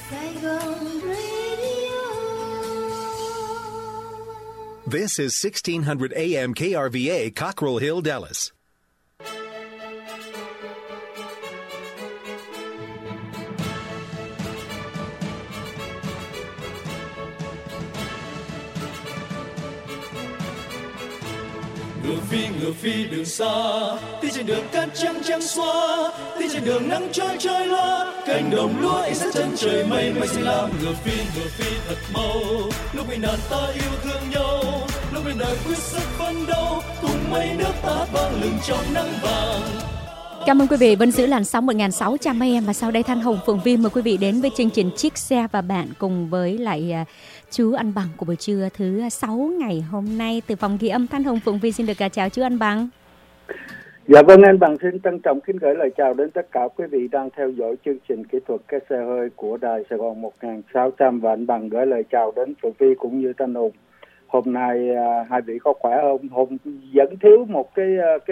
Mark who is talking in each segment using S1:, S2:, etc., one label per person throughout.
S1: Saigon Radio.
S2: This is 1600 AM KRVA, Cockrell Hill, Dallas.
S3: Ngựa phi đường xa, đi trên đường cát trắng trắng xóa, đi trên đường nắng trói trói loa, cánh đồng lúa ánh sáng chân trời mây mây xanh lam. Ngựa phi thật mau, lúc bị nạn ta yêu thương nhau, lúc bên đời quyết sức phấn đấu, cùng mây nước ta vang lừng trong nắng vàng.
S4: Cảm ơn quý vị vẫn giữ làn sóng 1600 AM và sau đây Thanh Hồng Phượng Vi mời quý vị đến với chương trình Chiếc Xe và Bạn cùng với lại chú Anh Bằng của buổi trưa thứ 6 ngày hôm nay từ phòng ghi âm. Thanh Hồng Phượng Vi xin được chào chú Anh Bằng.
S5: Dạ vâng, anh Bằng xin trân trọng kính gửi lời chào đến tất cả quý vị đang theo dõi chương trình kỹ thuật cái xe hơi của Đài Sài Gòn 1600 và anh Bằng gửi lời chào đến Phượng Vi cũng như Thanh Hùng. Hôm nay hai vị có khỏe không? Hôm vẫn thiếu một cái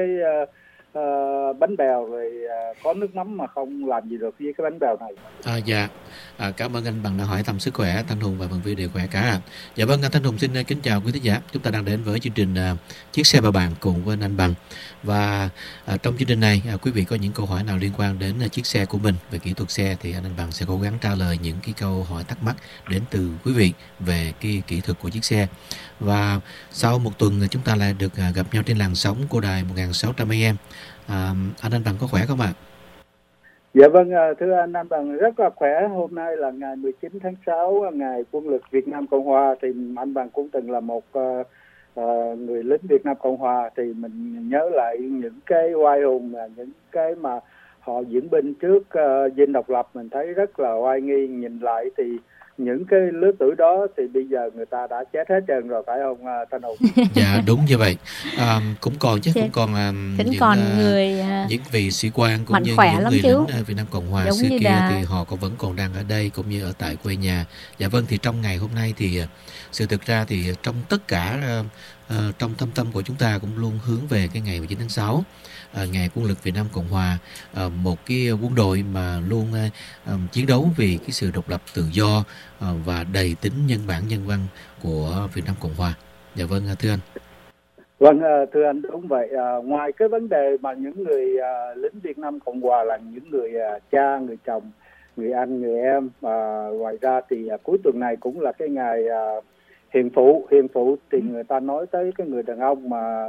S5: bánh bèo rồi có nước mắm mà không làm gì được với cái bánh bèo này.
S6: Cảm ơn anh Bằng đã hỏi thăm sức khỏe. Thanh Hùng và Bằng Vi đều khỏe cả. Dạ vâng, Thanh Hùng xin kính chào quý thính giả. Chúng ta đang đến với chương trình Chiếc Xe và Bạn cùng với anh Bằng. Và trong chương trình này quý vị có những câu hỏi nào liên quan đến chiếc xe của mình về kỹ thuật xe thì anh Bằng sẽ cố gắng trả lời những cái câu hỏi thắc mắc đến từ quý vị về cái kỹ thuật của chiếc xe. Và sau một tuần chúng ta lại được gặp nhau trên làn sóng của đài 1600 AM. Anh Bằng có khỏe không ạ?
S5: Dạ vâng, thưa anh Bằng rất là khỏe. Hôm nay là ngày 19 tháng 6, ngày Quân lực Việt Nam Cộng Hòa. Thì anh Bằng cũng từng là một người lính Việt Nam Cộng Hòa. Thì mình nhớ lại những cái oai hùng, những cái mà họ diễn binh trước dinh độc lập. Mình thấy rất là oai nghi. Nhìn lại thì những cái lứa tuổi đó thì bây giờ người ta đã chết hết trơn rồi, phải không Thanh Hùng?
S6: Dạ đúng như vậy. Cũng còn chứ, cũng còn những vị sĩ quan cũng như những người lính Việt Nam Cộng Hòa xưa kia thì họ vẫn còn đang ở đây cũng như ở tại quê nhà. Dạ vâng, thì trong ngày hôm nay thì sự thực ra thì trong tất cả trong thâm tâm của chúng ta cũng luôn hướng về cái ngày 19 tháng 6, ngày Quân lực Việt Nam Cộng Hòa, một cái quân đội mà luôn chiến đấu vì cái sự độc lập tự do và đầy tính nhân bản nhân văn của Việt Nam Cộng Hòa. Dạ vâng, thưa anh.
S5: Vâng, thưa anh, đúng vậy. Ngoài cái vấn đề mà những người lính Việt Nam Cộng Hòa là những người cha, người chồng, người anh, người em, ngoài ra thì cuối tuần này cũng là cái ngày hiền phụ thì người ta nói tới cái người đàn ông mà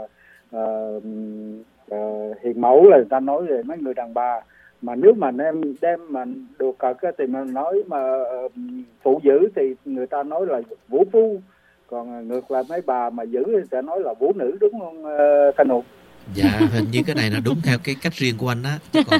S5: hiền mẫu là người ta nói về mấy người đàn bà, mà nếu mà đem mà đồ cợt thì mình nói mà phụ dữ thì người ta nói là vũ phu, còn ngược lại mấy bà mà dữ thì người ta nói là vũ nữ, đúng không Thanh Hùng?
S6: Dạ, hình như cái này nó đúng theo cái cách riêng của anh á, còn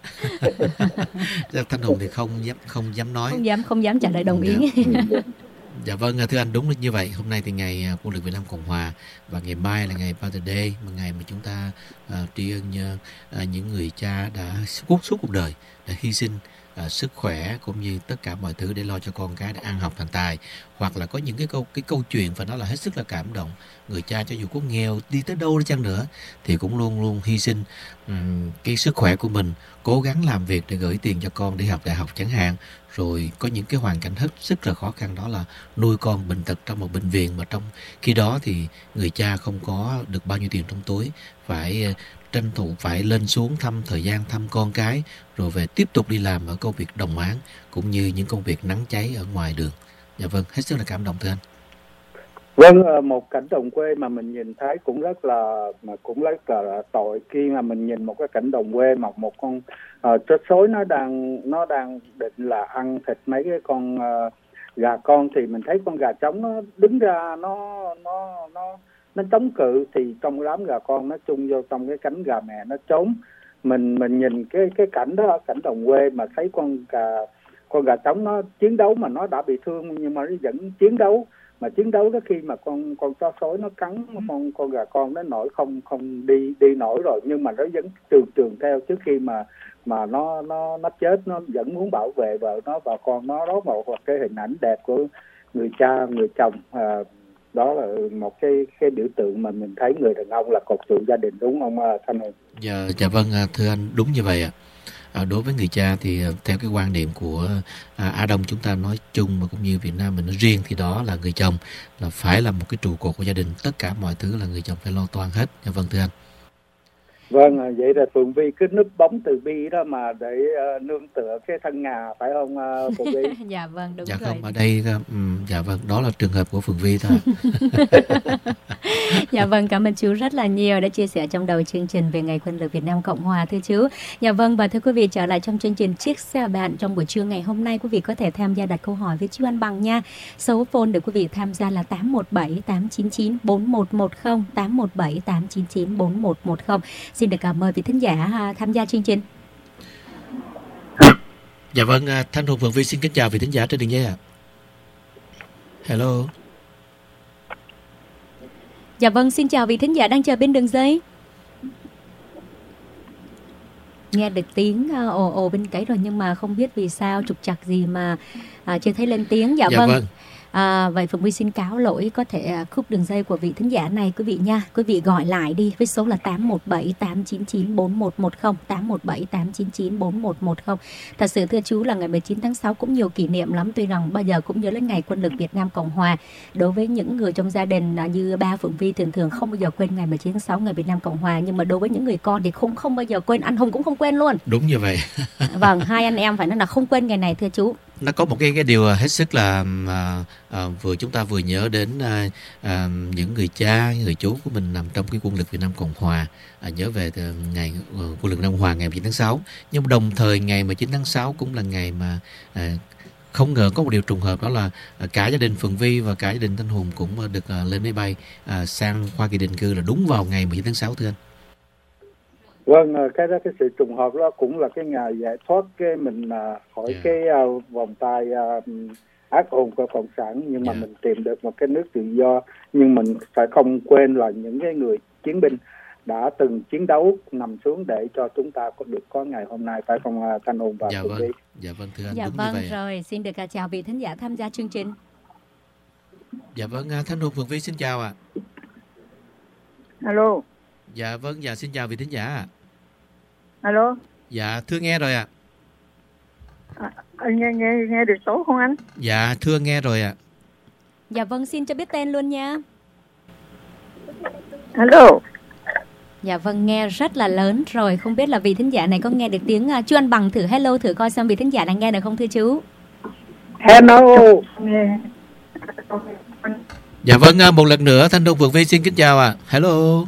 S6: Thanh Hùng thì không dám nói,
S4: không dám trả lời đồng ý.
S6: Dạ vâng, thưa anh, đúng như vậy. Hôm nay thì ngày Quân lực Việt Nam Cộng Hòa và ngày mai là ngày Father Day, một ngày mà chúng ta tri ân những người cha đã suốt cuộc đời đã hy sinh sức khỏe cũng như tất cả mọi thứ để lo cho con cái để ăn học thành tài, hoặc là có những cái câu chuyện phải nói là hết sức là cảm động. Người cha cho dù có nghèo đi tới đâu đi chăng nữa thì cũng luôn luôn hy sinh cái sức khỏe của mình, cố gắng làm việc để gửi tiền cho con đi học đại học chẳng hạn. Rồi có những cái hoàn cảnh hết sức là khó khăn, đó là nuôi con bệnh tật trong một bệnh viện, mà trong khi đó thì người cha không có được bao nhiêu tiền trong túi, phải tranh thủ phải lên xuống thời gian thăm con cái, rồi về tiếp tục đi làm ở công việc đồng áng cũng như những công việc nắng cháy ở ngoài đường. Dạ vâng, hết sức là cảm động thưa anh.
S5: Vâng, một cảnh đồng quê mà mình nhìn thấy cũng rất là tội khi mà mình nhìn một cái cảnh đồng quê mà một con trớt xối nó đang định là ăn thịt mấy cái con gà con, thì mình thấy con gà trống nó đứng ra nó chống cự, thì trong đám gà con nó chung vô trong cái cánh gà mẹ nó trốn. Mình nhìn cái cảnh đó, cảnh đồng quê mà thấy con gà trống nó chiến đấu mà nó đã bị thương nhưng mà nó vẫn chiến đấu. Mà chiến đấu đó khi mà con chó sói nó cắn con gà con nó nổi không đi nổi rồi, nhưng mà nó vẫn trường theo trước khi mà nó chết, nó vẫn muốn bảo vệ vợ nó và con nó. Đó một cái hình ảnh đẹp của người cha, người chồng. Đó là một cái biểu tượng mà mình thấy người đàn ông là cột trụ gia đình, đúng không Thanh Hùng?
S6: Dạ vâng, thưa anh, đúng như vậy ạ. đối với người cha thì theo cái quan niệm của Á Đông chúng ta nói chung, mà cũng như Việt Nam mình nói riêng, thì đó là người chồng là phải là một cái trụ cột của gia đình, tất cả mọi thứ là người chồng phải lo toan hết. Vâng thưa anh.
S5: Vâng, vậy là Phượng Vi cứ núp bóng từ bi đó mà để nương tựa cái thân Ngà, phải không Phượng Vi?
S4: Dạ vâng, đúng
S6: Dạ
S4: rồi.
S6: không, ở đây dạ vâng, đó là trường hợp của Phượng Vi thôi.
S4: Dạ vâng, cảm ơn chú rất là nhiều đã chia sẻ trong đầu chương trình về Ngày Quân lực Việt Nam Cộng Hòa thưa chú. Dạ vâng, và thưa quý vị, trở lại trong chương trình Chiếc Xe Bạn trong buổi trưa ngày hôm nay, quý vị có thể tham gia đặt câu hỏi với chú Anh Bằng nha. Số phone để quý vị tham gia là 817 899 4110, 817 899 4110. Xin được cảm ơn vị thính giả tham gia chương trình.
S6: Dạ vâng, Thanh Hùng Phượng Vi xin kính chào vị thính giả trên đường dây ạ. Hello.
S4: Dạ vâng, xin chào vị thính giả đang chờ bên đường dây. Nghe được tiếng ồ ồ bên cái rồi, nhưng mà không biết vì sao trục trặc gì mà chưa thấy lên tiếng. Dạ vâng. Vậy Phượng Vi xin cáo lỗi, có thể khúc đường dây của vị thính giả này quý vị nha. Quý vị gọi lại đi với số là 817 899 4110, 817 899 4110. Thật sự thưa chú là ngày 19 tháng 6 cũng nhiều kỷ niệm lắm. Tuy rằng bây giờ cũng nhớ đến Ngày Quân lực Việt Nam Cộng Hòa. Đối với những người trong gia đình như ba Phượng Vi thường không bao giờ quên ngày 19 tháng 6 Ngày Việt Nam Cộng Hòa. Nhưng mà đối với những người con thì không bao giờ quên. Anh Hùng cũng không quên luôn.
S6: Đúng như vậy.
S4: Vâng, hai anh em phải nói là không quên ngày này thưa chú.
S6: Nó có một cái điều hết sức là chúng ta vừa nhớ đến những người cha, người chú của mình nằm trong cái Quân lực Việt Nam Cộng Hòa, nhớ về ngày Quân lực Việt Nam Cộng Hòa ngày 19 tháng 6. Nhưng đồng thời ngày 19 tháng 6 cũng là ngày mà không ngờ có một điều trùng hợp, đó là cả gia đình Phượng Vi và cả gia đình Thanh Hùng cũng được lên máy bay sang Hoa Kỳ định cư là đúng vào ngày 19 tháng 6 thưa anh.
S5: Vâng, cái sự trùng hợp đó cũng là cái ngày giải thoát cái mình khỏi cái vòng tay ác ôn của cộng sản, nhưng mà mình tìm được một cái nước tự do. Nhưng mình phải không quên là những cái người chiến binh đã từng chiến đấu nằm xuống để cho chúng ta có ngày hôm nay, phải không Thanh Hùng và Phượng Vi?
S6: Dạ vâng thưa anh.
S4: Dạ
S6: đúng
S4: vâng,
S6: như vậy.
S4: rồi xin được chào vị thính giả tham gia chương trình.
S6: Dạ vâng, Thanh Hùng Phượng Vi xin chào ạ.
S7: Alo.
S6: Dạ vâng, dạ xin chào vị thính giả ạ.
S7: Alo.
S6: Dạ thưa nghe rồi ạ.
S7: Anh nghe được tốt không anh?
S6: Dạ thưa nghe rồi ạ.
S4: Dạ vâng, xin cho biết tên luôn nha.
S7: Alo.
S4: Dạ vâng, nghe rất là lớn rồi. Không biết là vị thính giả này có nghe được tiếng chú Anh Bằng thử hello thử coi xem vị thính giả đang nghe được không thưa chú?
S5: Hello.
S6: Dạ vâng, một lần nữa Thanh Hùng Phượng Vi xin kính chào ạ. Hello.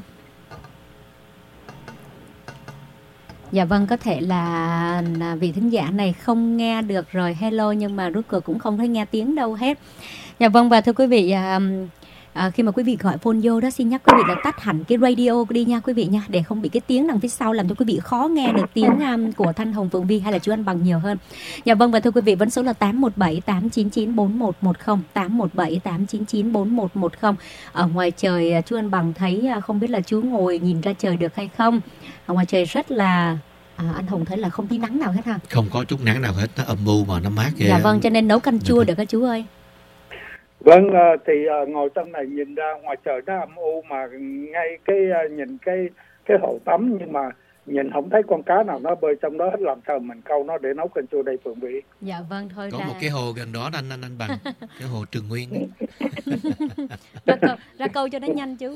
S4: Dạ vâng, có thể là vị thính giả này không nghe được rồi hello, nhưng mà rốt cuộc cũng không thấy nghe tiếng đâu hết. Dạ vâng, và thưa quý vị, khi mà quý vị gọi phone vô đó, xin nhắc quý vị là tắt hẳn cái radio đi nha quý vị nha, để không bị cái tiếng đằng phía sau làm cho quý vị khó nghe được tiếng của Thanh Hồng Phượng Vi hay là chú Anh Bằng nhiều hơn. Dạ vâng, và thưa quý vị, vẫn số là 817 899 4110, 817 899 4110. Ở ngoài trời chú Anh Bằng thấy không biết là chú ngồi nhìn ra trời được hay không. Ở ngoài trời rất là anh Hùng thấy là không tí nắng nào hết ha.
S6: Không có chút nắng nào hết, nó âm u mà nó mát ghê.
S4: Dạ vâng, cho nên nấu canh chua được hả chú ơi?
S5: Vâng, thì ngồi trong này nhìn ra ngoài trời nó âm u, mà ngay nhìn cái hồ tắm, nhưng mà nhìn không thấy con cá nào nó bơi trong đó hết, làm sao mình câu nó để nấu canh chua đây Phượng Vi?
S4: Dạ vâng, thôi
S6: có một cái hồ gần đó anh Bằng, cái hồ Trường Nguyên.
S4: ra câu cho nó nhanh chú.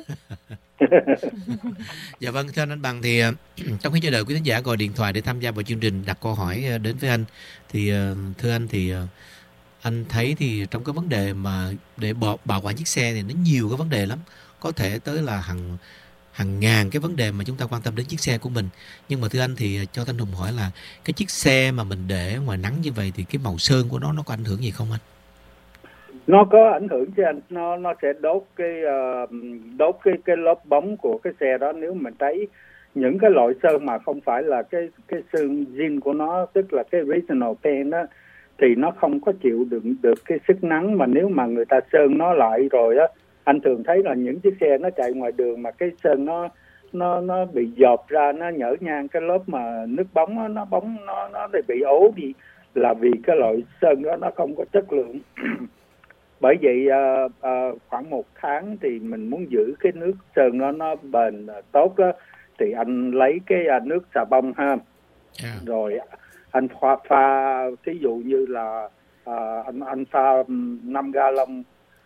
S6: Dạ vâng, thưa anh Bằng, thì trong khi chờ đợi quý khán giả gọi điện thoại để tham gia vào chương trình đặt câu hỏi đến với anh, thì thưa anh, thì anh thấy thì trong cái vấn đề mà để bảo quản chiếc xe thì nó nhiều cái vấn đề lắm, có thể tới là hàng ngàn cái vấn đề mà chúng ta quan tâm đến chiếc xe của mình. Nhưng mà thưa anh, thì cho Thanh Hùng hỏi là cái chiếc xe mà mình để ngoài nắng như vậy thì cái màu sơn của nó có ảnh hưởng gì không anh?
S5: Nó có ảnh hưởng chứ anh, nó sẽ đốt cái lớp bóng của cái xe đó. Nếu mình thấy những cái loại sơn mà không phải là cái sơn zin của nó, tức là cái original paint đó, thì nó không có chịu đựng được cái sức nắng. Mà nếu mà người ta sơn nó lại rồi á, anh thường thấy là những chiếc xe nó chạy ngoài đường mà cái sơn nó bị dợp ra, nó nhở nhang cái lớp mà nước bóng đó, nó bị ố đi, là vì cái loại sơn đó nó không có chất lượng. Bởi vậy khoảng 1 tháng thì mình muốn giữ cái nước sơn nó bền tốt đó, thì anh lấy cái nước xà bông ha, Rồi anh pha thí dụ như là anh pha 5 gallon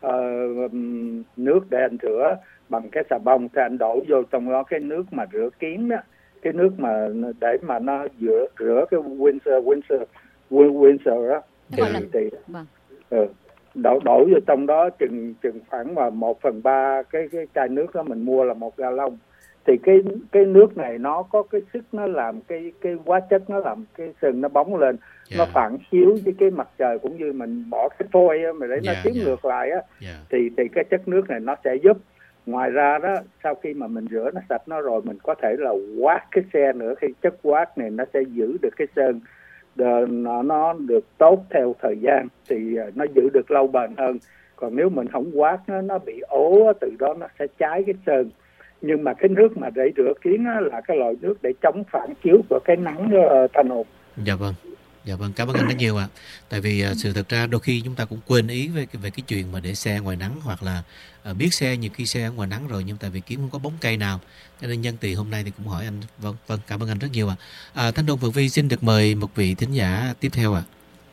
S5: nước để anh rửa bằng cái xà bông, thì anh đổ vô trong đó cái nước mà rửa kiến đó, cái nước mà để mà nó rửa cái Windsor đó, thì đổ vô trong đó chừng khoảng mà 1/3 cái chai nước đó mình mua là 1 gallon. Thì cái nước này nó có cái sức, nó làm cái hóa chất, nó làm cái sừng nó bóng lên, nó phản chiếu với cái mặt trời, cũng như mình bỏ cái phôi mà để nó chiếu ngược lại á, thì cái chất nước này nó sẽ giúp. Ngoài ra đó, sau khi mà mình rửa nó sạch nó rồi, mình có thể là quát cái xe nữa, khi chất quát này nó sẽ giữ được cái sơn nó được tốt theo thời gian, thì nó giữ được lâu bền hơn. Còn nếu mình không quát nó bị ố, từ đó nó sẽ cháy cái sơn. Nhưng mà cái nước mà để rửa kiến là cái loại nước để chống phản chiếu của cái nắng Thanh Hùng.
S6: Dạ vâng, cảm ơn anh rất nhiều ạ. Tại vì sự thật ra đôi khi chúng ta cũng quên ý về cái chuyện mà để xe ngoài nắng, hoặc là biết xe nhiều khi xe ở ngoài nắng rồi, nhưng tại vì kiến không có bóng cây nào, cho nên nhân tiện hôm nay thì cũng hỏi anh. Vâng, cảm ơn anh rất nhiều ạ. Thanh Hùng Phượng Vi xin được mời một vị thính giả tiếp theo ạ.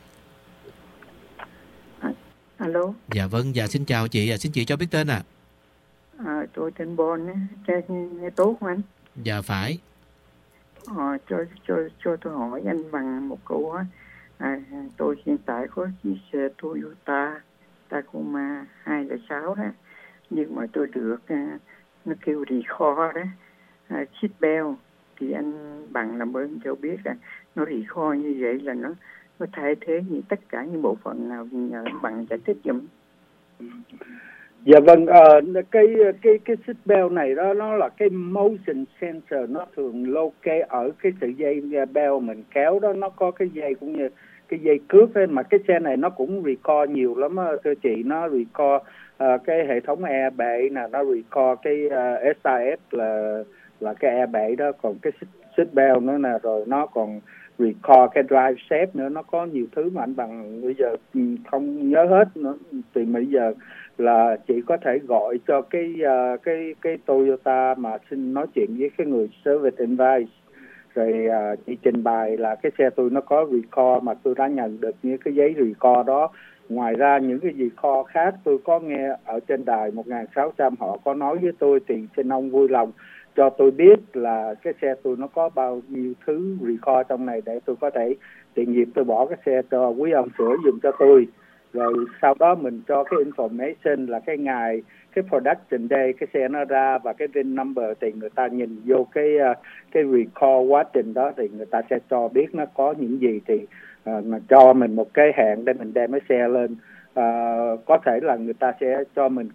S8: Alo.
S6: Dạ vâng, dạ xin chào chị, xin chị cho biết tên ạ.
S8: Tôi tên Bon á, nghe tốt không anh?
S6: Dạ phải.
S8: Cho tôi hỏi anh bằng một câu á. Tôi hiện tại có chiếc xe Toyota Tacoma 206 đó, nhưng mà tôi được nó kêu recall đó, seatbelt, thì anh bằng làm ơn cho biết là nó recall như vậy là nó thay thế như tất cả những bộ phận nào, nhờ anh bằng giải thích giùm.
S5: Dạ vâng, cái seatbelt này đó, nó là cái motion sensor, nó thường locate ở cái sợi dây belt mình kéo đó, nó có cái dây cũng như cái dây cước ấy, mà cái xe này nó cũng recall nhiều lắm á thưa chị. Nó recall cái hệ thống airbag nè, nó recall cái SIS là cái airbag đó, còn cái seatbelt nữa nè, rồi nó còn recall cái drive shaft nữa, nó có nhiều thứ mà anh bằng bây giờ không nhớ hết nữa. Thì bây giờ là chị có thể gọi cho cái Toyota mà xin nói chuyện với cái người service advice, rồi chị trình bày là cái xe tôi nó có recall mà tôi đã nhận được những cái giấy recall đó. Ngoài ra những cái recall khác tôi có nghe ở trên đài 1600 họ có nói với tôi, thì xin ông vui lòng cho tôi biết là cái xe tôi nó có bao nhiêu thứ recall trong này, để tôi có thể tiện dịp tôi bỏ cái xe cho quý ông sửa dùm cho tôi. Rồi sau đó mình cho cái information là cái ngày, cái production day cái xe nó ra, và cái VIN number, thì người ta nhìn vô cái recall quá trình đó, thì người ta sẽ cho biết nó có những gì, thì mà cho mình một cái hẹn để mình đem cái xe lên. Có thể là người ta sẽ cho mình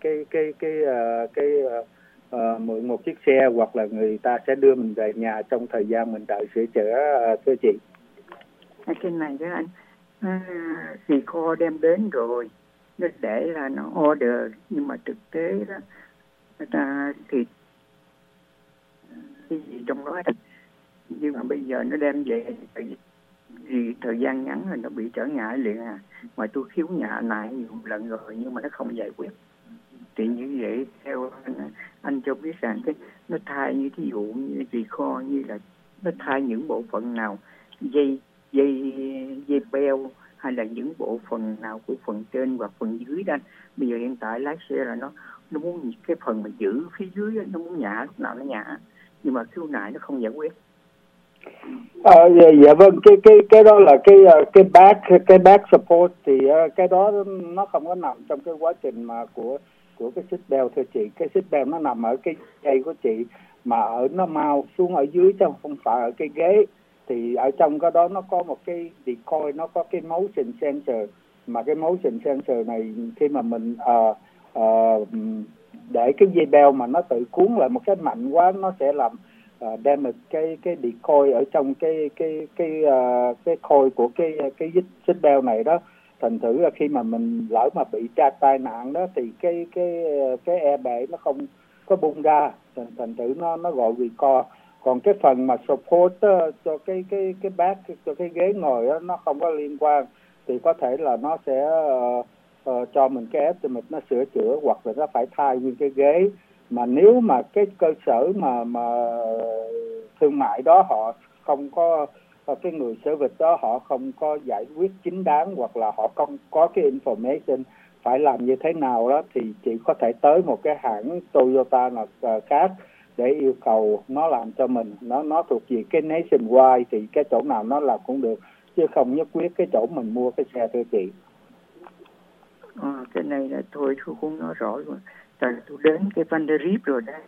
S5: mượn một chiếc xe, hoặc là người ta sẽ đưa mình về nhà trong thời gian mình đợi sửa chữa thưa chị.
S8: Cái này đó anh, recall đem đến rồi, nó để là nó order, nhưng mà thực tế đó người ta thì cái gì trong đó, nhưng mà bây giờ nó đem về thì thời gian ngắn rồi nó bị trở ngại liền mà tôi khiếu nhạ lại nhiều lần rồi nhưng mà nó không giải quyết. Thì như vậy theo anh cho biết rằng cái nó thay như ví dụ như recall, như là nó thay những bộ phận nào, dây belt hay là những bộ phận nào của phần trên và phần dưới đó. Bây giờ hiện tại lái xe là nó muốn cái phần mà giữ phía dưới đó, nó muốn nhả lúc nào nó nhả, nhưng mà khiếu nại nó không giải quyết.
S5: Dạ vâng, cái đó là cái back support, thì cái đó nó không có nằm trong cái quá trình mà của cái seatbelt thưa chị. Cái seatbelt nó nằm ở cái dây của chị, mà nó mau xuống ở dưới chứ không phải ở cái ghế. Thì ở trong cái đó nó có một cái decoy, nó có cái motion sensor, mà cái motion sensor này khi mà mình để cái dây belt mà nó tự cuốn lại một cái mạnh quá, nó sẽ làm damage cái decoy ở trong cái coil của cái xích belt này đó. Thành thử là khi mà mình lỡ mà bị tai nạn đó, thì cái airbag nó không có bung ra, thành thử nó gọi recall. Còn cái phần mà support cho cái back, cho cái ghế ngồi đó, nó không có liên quan, thì có thể là nó sẽ cho mình cái estimate nó sửa chữa, hoặc là nó phải thay nguyên cái ghế. Mà nếu mà cái cơ sở mà thương mại đó họ không có cái người service đó họ không có giải quyết chính đáng, hoặc là họ không có cái information phải làm như thế nào đó, thì chị có thể tới một cái hãng Toyota nào khác để yêu cầu nó làm cho mình. Nó thuộc về cái nationwide, thì cái chỗ nào nó làm cũng được, chứ không nhất quyết cái chỗ mình mua cái xe, thưa chị.
S8: Cái này là tôi cũng nói rõ rồi. Tại tôi đến cái Van der Riep rồi đó.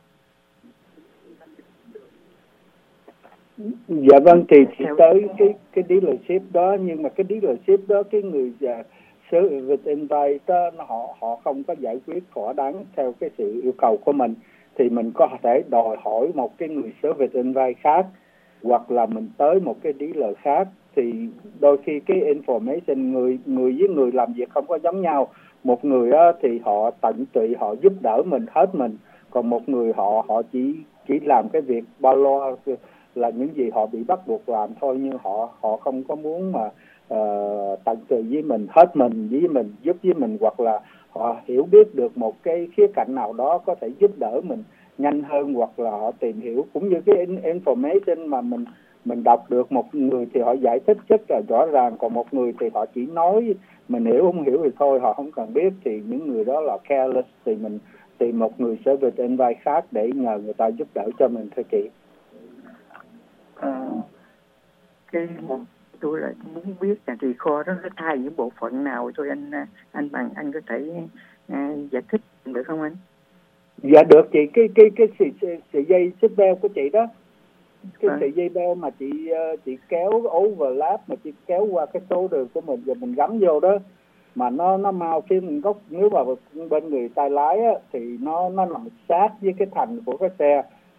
S5: Dạ vâng, thì tới cái dealership đó, nhưng mà cái dealership đó cái người service invite đó, họ không có giải quyết thỏa đáng theo cái sự yêu cầu của mình, thì mình có thể đòi hỏi một cái người service invite khác, hoặc là mình tới một cái dealer khác. Thì đôi khi cái information người với người làm việc không có giống nhau. Một người á, thì họ tận tụy, họ giúp đỡ mình hết mình, còn một người họ chỉ làm cái việc bao lo là những gì họ bị bắt buộc làm thôi, nhưng họ không có muốn mà tận tụy với mình, hết mình với mình, giúp với mình, hoặc là họ hiểu biết được một cái khía cạnh nào đó có thể giúp đỡ mình nhanh hơn, hoặc là họ tìm hiểu. Cũng như cái information mà mình đọc được, một người thì họ giải thích rất là rõ ràng, còn một người thì họ chỉ nói mình hiểu không hiểu thì thôi, họ không cần biết, thì những người đó là careless, thì mình tìm một người service invite khác để nhờ người ta giúp đỡ cho mình, thưa chị.
S8: Cái tôi lại muốn biết là thì kho đó nó thay những bộ phận nào thôi anh Bằng, anh có thể giải thích được không anh?
S5: Dạ được chị. Cái sợi dây seatbelt của chị đó, cái sợi dây beo mà chị kéo overlap, mà chị kéo qua cái số đường của mình rồi mình gắm vô đó, mà nó mau phía góc, nếu mà bên người tay lái á, thì nó nằm sát với cái thành của cái xe,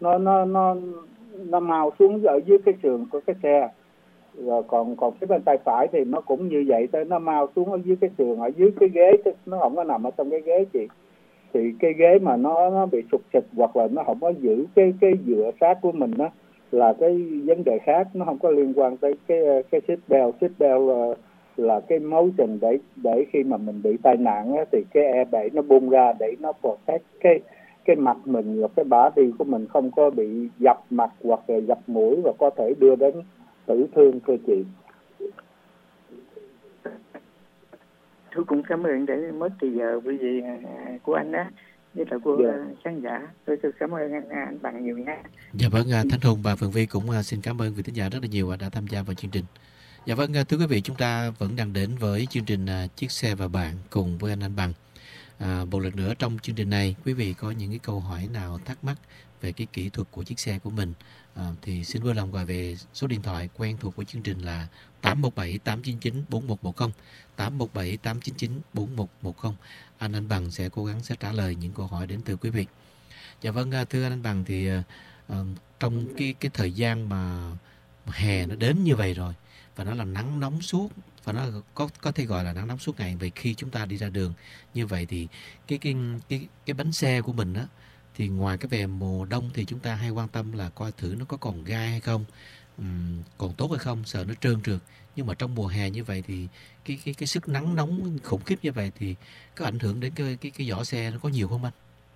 S5: nó mau xuống ở dưới cái sườn của cái xe. Rồi còn cái bên tay phải thì nó cũng như vậy thôi, nó mau xuống ở dưới cái sườn, ở dưới cái ghế, nó không có nằm ở trong cái ghế chị. Thì cái ghế mà nó bị sụt xịt, hoặc là nó không có giữ cái dựa sát của mình đó, là cái vấn đề khác, nó không có liên quan tới cái seatbelt. Seatbelt là cái motion để khi mà mình bị tai nạn á, thì cái airbag nó bung ra để nó protect cái mặt mình và cái bả đi của mình không có bị dập mặt hoặc là dập mũi, và có thể đưa đến tử thương, thưa chị.
S8: Tôi cũng cảm ơn để mất thì giờ quý vị của anh đó, với là của khán giả. Tôi cảm ơn anh Bằng nhiều nha.
S6: Dạ vâng, Thanh Hùng và Phượng Vi cũng xin cảm ơn quý thính giả rất là nhiều đã tham gia vào chương trình. Dạ vâng, thưa quý vị, chúng ta vẫn đang đến với chương trình Chiếc Xe và Bạn cùng với anh Bằng. Một lần nữa trong chương trình này, quý vị có những cái câu hỏi nào thắc mắc về cái kỹ thuật của chiếc xe của mình thì xin vui lòng gọi về số điện thoại quen thuộc của chương trình là 817 899 4110, 817 899 4110. Anh Bằng sẽ cố gắng sẽ trả lời những câu hỏi đến từ quý vị. Dạ vâng, thưa anh Bằng, thì trong cái thời gian mà hè nó đến như vậy rồi, và nó là nắng nóng suốt, và nó có thể gọi là nắng nóng suốt ngày. Vậy khi chúng ta đi ra đường như vậy thì cái bánh xe của mình á, thì ngoài cái về mùa đông thì chúng ta hay quan tâm là coi thử nó có còn gai hay không, còn tốt hay không, sợ nó trơn trượt. Nhưng mà trong mùa hè như vậy thì cái sức nắng nóng khủng khiếp như vậy thì có ảnh hưởng đến cái vỏ xe nó có nhiều không anh?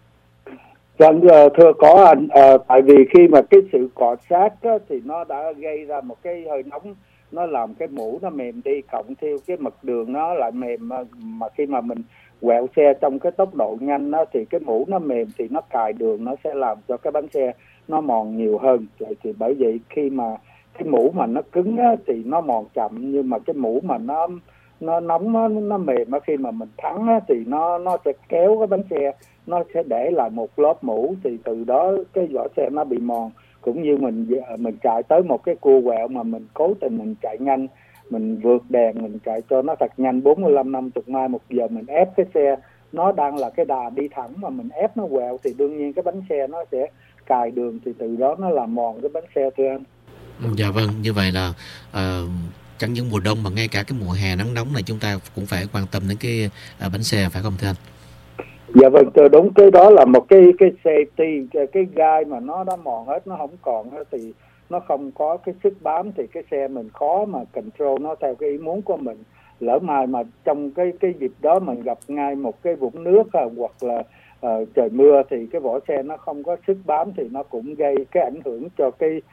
S5: Vâng, thưa có anh. Tại vì khi mà cái sự cọ sát á, thì nó đã gây ra một cái hơi nóng, nó làm cái mũ nó mềm đi, cộng theo cái mặt đường nó lại mềm, mà khi mà mình quẹo xe trong cái tốc độ nhanh đó, thì cái mũ nó mềm thì nó cài đường, nó sẽ làm cho cái bánh xe nó mòn nhiều hơn. Thì bởi vậy khi mà cái mũ mà nó cứng á, thì nó mòn chậm, nhưng mà cái mũ mà nó nóng, nó mềm á, khi mà mình thắng á, thì nó sẽ kéo cái bánh xe, nó sẽ để lại một lớp mũ, thì từ đó cái vỏ xe nó bị mòn. Cũng như mình chạy tới một cái cua quẹo mà mình cố tình mình chạy nhanh, mình vượt đèn, mình chạy cho nó thật nhanh 45-50 mai một giờ, mình ép cái xe, nó đang là cái đà đi thẳng mà mình ép nó quẹo, thì đương nhiên cái bánh xe nó sẽ cài đường, thì từ đó nó làm mòn cái bánh xe, thưa anh.
S6: Dạ vâng, như vậy là chẳng những mùa đông mà ngay cả cái mùa hè nắng nóng này chúng ta cũng phải quan tâm đến cái bánh xe, phải không thưa anh?
S5: Dạ vâng, đúng, cái đó là một cái safety, cái gai mà nó đã mòn hết, nó không còn hết, thì nó không có cái sức bám, thì cái xe mình khó mà control nó theo cái ý muốn của mình. Lỡ mà trong cái dịp đó mình gặp ngay một cái vũng nước hoặc là trời mưa, thì cái vỏ xe nó không có sức bám, thì nó cũng gây cái ảnh hưởng cho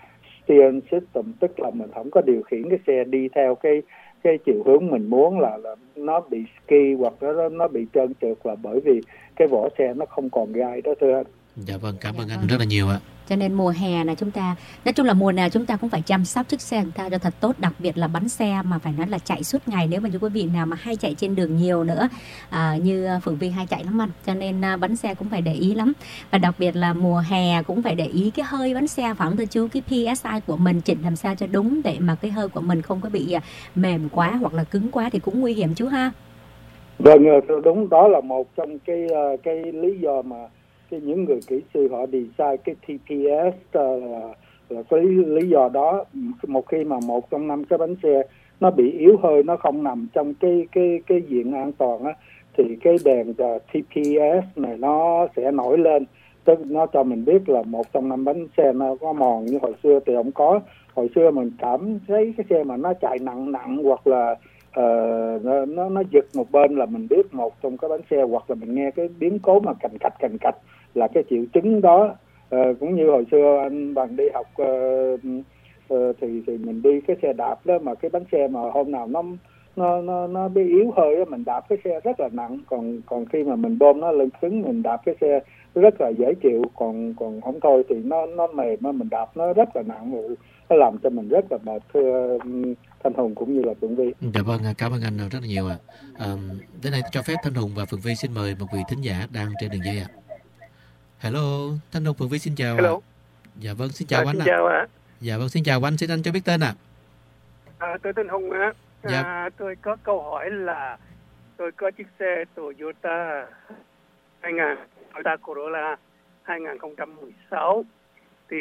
S5: steering system, tức là mình không có điều khiển cái xe đi theo cái chiều hướng mình muốn, là nó bị ski hoặc nó bị trơn trượt là bởi vì cái vỏ xe nó không còn gai đó thưa anh.
S6: Dạ vâng, cảm ơn anh rất là nhiều ạ.
S4: Cho nên mùa hè là chúng ta, nói chung là mùa nào chúng ta cũng phải chăm sóc chiếc xe chúng ta cho thật tốt, đặc biệt là bánh xe mà phải nói là chạy suốt ngày. Nếu mà những quý vị nào mà hay chạy trên đường nhiều nữa, như Phượng Vi hay chạy lắm anh, cho nên bánh xe cũng phải để ý lắm. Và đặc biệt là mùa hè cũng phải để ý cái hơi bánh xe, phải không thưa chú? Cái PSI của mình chỉnh làm sao cho đúng để mà cái hơi của mình không có bị mềm quá hoặc là cứng quá thì cũng nguy hiểm chú ha.
S5: Vâng, đúng, đó là một trong cái lý do mà những người kỹ sư họ design cái TPS, là cái lý do đó. Một khi mà một trong 5 cái bánh xe nó bị yếu hơi, nó không nằm trong cái diện an toàn á, thì cái đèn TPS này nó sẽ nổi lên, tức nó cho mình biết là một trong 5 bánh xe nó có mòn. Như hồi xưa thì không có. Hồi xưa mình cảm thấy cái xe mà nó chạy nặng hoặc là nó giật một bên là mình biết một trong cái bánh xe, hoặc là mình nghe cái biến cố mà cành cạch là cái triệu chứng đó. Cũng như hồi xưa anh Bằng đi học thì mình đi cái xe đạp đó, mà cái bánh xe mà hôm nào nó bị yếu hơi đó, mình đạp cái xe rất là nặng, còn khi mà mình bơm nó lên cứng, mình đạp cái xe rất là dễ chịu, còn không thôi thì nó mềm, mình đạp nó rất là nặng, nó làm cho mình rất là mệt, thưa Thanh Hùng cũng như là Phượng Vi.
S6: Dạ vâng, cảm ơn anh rất là nhiều ạ. Đến đây cho phép Thanh Hùng và Phượng Vi xin mời một vị thính giả đang trên đường dây ạ. Hello, Thanh Hùng, Phượng Vi xin chào.
S9: Hello.
S6: Dạ vâng, xin chào anh
S9: xin
S6: ạ.
S9: chào ạ.
S6: Dạ vâng, xin chào anh, xin anh cho biết tên ạ.
S9: Tôi tên Hùng ạ.
S6: Dạ.
S9: Tôi có câu hỏi là tôi có chiếc xe Toyota Toyota Corolla 2016 thì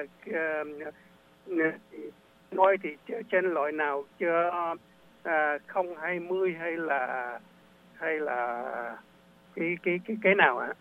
S9: nói thì trên loại nào chưa 020 hay là cái nào ạ?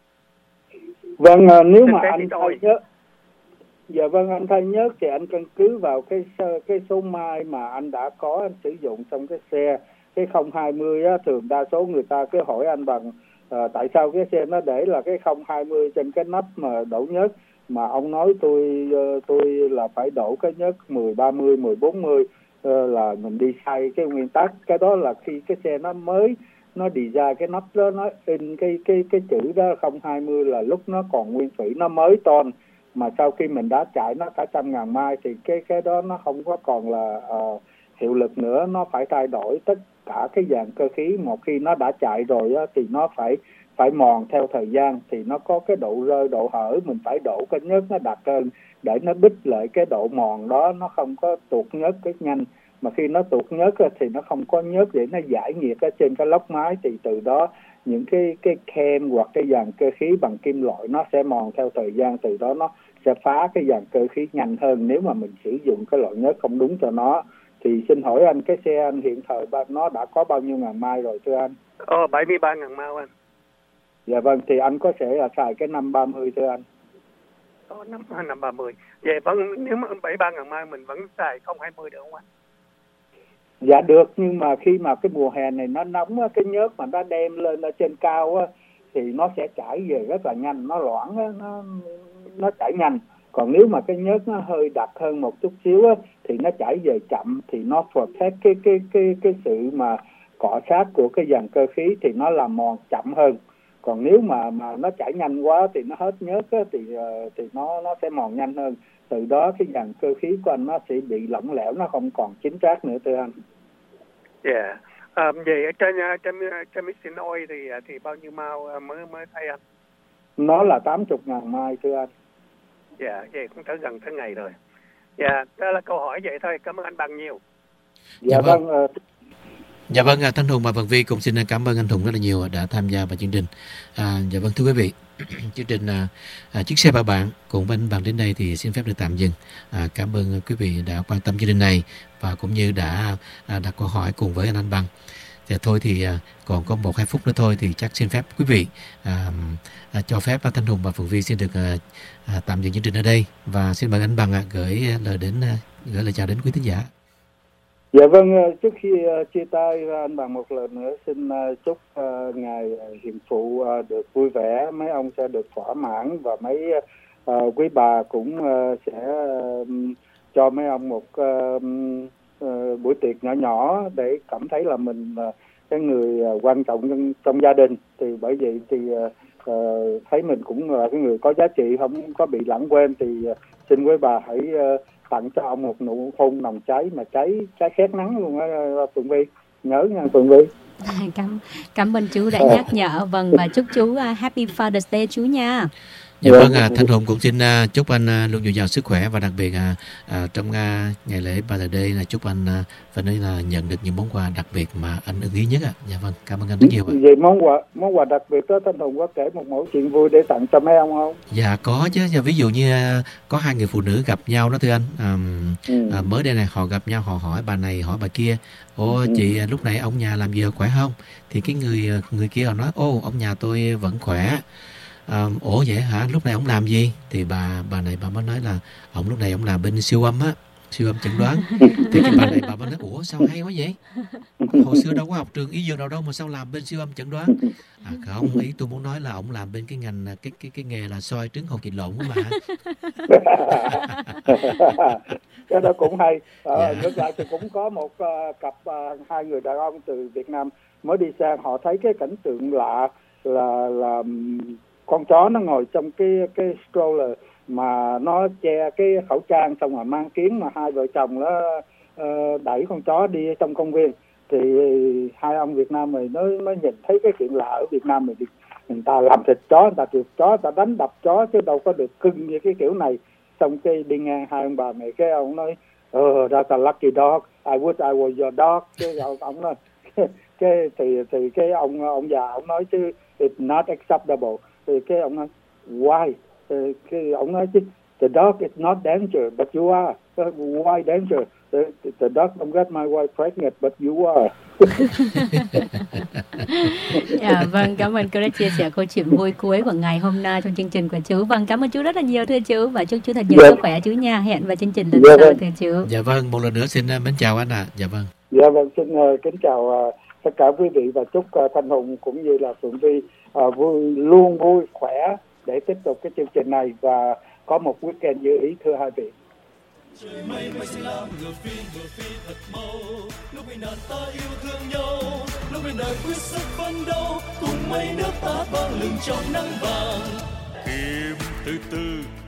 S5: Vâng, nếu mà anh thay nhớt, dạ vâng, anh thay nhớt thì anh căn cứ vào cái số mai mà anh đã có anh sử dụng trong cái xe. Cái 020 á, thường đa số người ta cứ hỏi anh Bằng tại sao cái xe nó để là cái 020 trên cái nắp mà đổ nhớt, mà ông nói tôi là phải đổ cái nhớt 10-30, 10-40, là mình đi sai cái nguyên tắc. Cái đó là khi cái xe nó mới nó design cái nắp đó, nó in cái chữ đó 020 là lúc nó còn nguyên thủy, nó mới ton, mà sau khi mình đã chạy nó cả 100.000 mai thì cái đó nó không có còn là hiệu lực nữa. Nó phải thay đổi tất cả cái dàn cơ khí. Một khi nó đã chạy rồi á, thì nó phải mòn theo thời gian, thì nó có cái độ rơi, độ hở, mình phải đổ cái nhớt nó đặc hơn để nó bích lại cái độ mòn đó, nó không có tuột nhớt cái nhanh. Mà khi nó tuột nhớt thì nó không có nhớt để nó giải nhiệt ở trên cái lốc máy, thì từ đó những cái cam hoặc cái dàn cơ khí bằng kim loại nó sẽ mòn theo thời gian, từ đó nó sẽ phá cái dàn cơ khí nhanh hơn nếu mà mình sử dụng cái loại nhớt không đúng cho nó. Thì xin hỏi anh, cái xe anh hiện thời nó đã có bao nhiêu ngàn mai rồi thưa anh?
S9: 73.000 mai anh.
S5: Dạ vâng, thì anh có sẽ là xài cái 530 thưa anh.
S9: 530. Vậy vẫn nếu mà 73.000 mai mình vẫn xài 020 được không anh?
S5: Dạ được, nhưng mà khi mà cái mùa hè này nó nóng á, cái nhớt mà nó đem lên ở trên cao á, thì nó sẽ chảy về rất là nhanh, nó loãng á, nó chảy nhanh. Còn nếu mà cái nhớt nó hơi đặc hơn một chút xíu á, thì nó chảy về chậm, thì nó protect cái sự mà cọ sát của cái dàn cơ khí, thì nó làm mòn chậm hơn. Còn nếu mà nó chảy nhanh quá thì nó hết nhớt á, thì nó sẽ mòn nhanh hơn. Từ đó cái dàn cơ khí của anh nó sẽ bị lỏng lẻo, nó không còn chính xác nữa thưa anh.
S9: Dạ. Vậy trên mixing oil thì bao nhiêu mao mới thay anh?
S5: Nó là 80.000 mai thưa anh.
S9: Dạ, vậy cũng gần tới ngày rồi. Dạ, đó là câu hỏi vậy thôi. Cảm ơn anh Bằng nhiều.
S5: Dạ vâng.
S6: Dạ vâng, Thanh Hùng và Vận Vi cũng xin cảm ơn anh Hùng rất là nhiều đã tham gia vào chương trình. Dạ vâng, thưa quý vị, chương trình Chiếc xe ba bạn cùng với anh Bằng đến đây thì xin phép được tạm dừng. Cảm ơn quý vị đã quan tâm chương trình này và cũng như đã đặt câu hỏi cùng với anh Bằng. Thì thôi thì còn có 1-2 phút nữa thôi thì chắc xin phép quý vị cho phép Thanh Hùng và Phượng Vi xin được tạm dừng chương trình ở đây, và xin mời anh Bằng gửi lời chào đến quý thính giả.
S5: Dạ vâng, trước khi chia tay anh Bằng một lần nữa xin chúc ngài hiền phụ được vui vẻ, mấy ông sẽ được thỏa mãn và mấy quý bà cũng sẽ cho mấy ông một buổi tiệc nhỏ nhỏ để cảm thấy là mình cái người quan trọng trong gia đình. Thì bởi vậy thì thấy mình cũng là cái người có giá trị, không có bị lãng quên, thì xin quý bà hãy tặng cho ông một nụ hôn nồng cháy, mà cháy khét nắng luôn á Phượng Vi. Nhớ nha Phượng Vi.
S4: Cảm ơn chú đã nhắc nhở. Vâng, và chúc chú Happy Father's Day chú nha.
S6: Dạ vâng, Thanh Hùng cũng xin chúc anh luôn dồi dào sức khỏe, và đặc biệt trong ngày lễ Father's Day là chúc anh phải nói là nhận được những món quà đặc biệt mà anh ưng ý nhất ạ. Dạ vâng, cảm ơn anh rất nhiều ạ.
S5: Về món quà đặc biệt đó, Thanh Hùng có kể một mẫu chuyện vui để tặng cho mấy ông không?
S6: Dạ có chứ, ví dụ như có hai người phụ nữ gặp nhau đó thưa anh. Mới đây này họ gặp nhau, họ hỏi bà này hỏi bà kia: "Ô chị, lúc này ông nhà làm gì khỏe không?" Thì cái người kia họ nói: "Ô, ông nhà tôi vẫn khỏe." Ủa vậy hả? Lúc này ông làm gì? Thì bà này bà mới nói là lúc này ông làm bên siêu âm á, siêu âm chẩn đoán. Thì cái bà này bà mới nói: "Ủa sao hay quá vậy? Hồi xưa đâu có học trường y dược nào đâu mà sao làm bên siêu âm chẩn đoán?" Không, ý tôi muốn nói là ông làm bên cái ngành cái nghề là soi trứng hột vịt lộn mà.
S5: Cái đó cũng hay. Ngược lại thì cũng có một cặp hai người đàn ông từ Việt Nam mới đi sang, họ thấy cái cảnh tượng lạ là con chó nó ngồi trong cái stroller mà nó che cái khẩu trang, xong rồi mang kiếm, mà hai vợ chồng nó đẩy con chó đi trong công viên. Thì hai ông Việt Nam này nó nhìn thấy cái chuyện lạ ở Việt Nam mình, người ta làm thịt chó, người ta trượt chó, người ta đánh đập chó, chứ đâu có được cưng như cái kiểu này. Xong cái đi ngang hai ông bà này, cái ông nói that's a lucky dog, I wish I was your dog. Cái ông nói thì cái ông già ông nói chứ it's not acceptable. Thì cái ông nói why? Cái ông nói chứ the dog is not danger but you are. Why danger? The dog don't get my wife pregnant but you are.
S4: Dạ, vâng, cảm ơn cô đã chia sẻ câu chuyện vui cuối của ngày hôm nay trong chương trình của chú. Vâng, cảm ơn chú rất là nhiều thưa chú, và chúc chú thật nhiều sức khỏe chú nha. Hẹn vào chương trình lần sau thưa chú.
S6: Dạ vâng, một lần nữa xin mến chào anh ạ. Dạ vâng.
S5: Dạ vâng, xin kính chào tất cả quý vị, và chúc Thanh Hùng cũng như là Phượng Vi luôn vui khỏe để tiếp tục cái chương trình này và có một weekend như ý thưa hai vị.
S3: Trời mây mây xanh lam ngựa phi thật mau, lúc bình an ta yêu thương nhau, lúc bên đời quyết sức phấn đấu, cùng mây nước ta vang lừng trong nắng vàng. Kim từ từ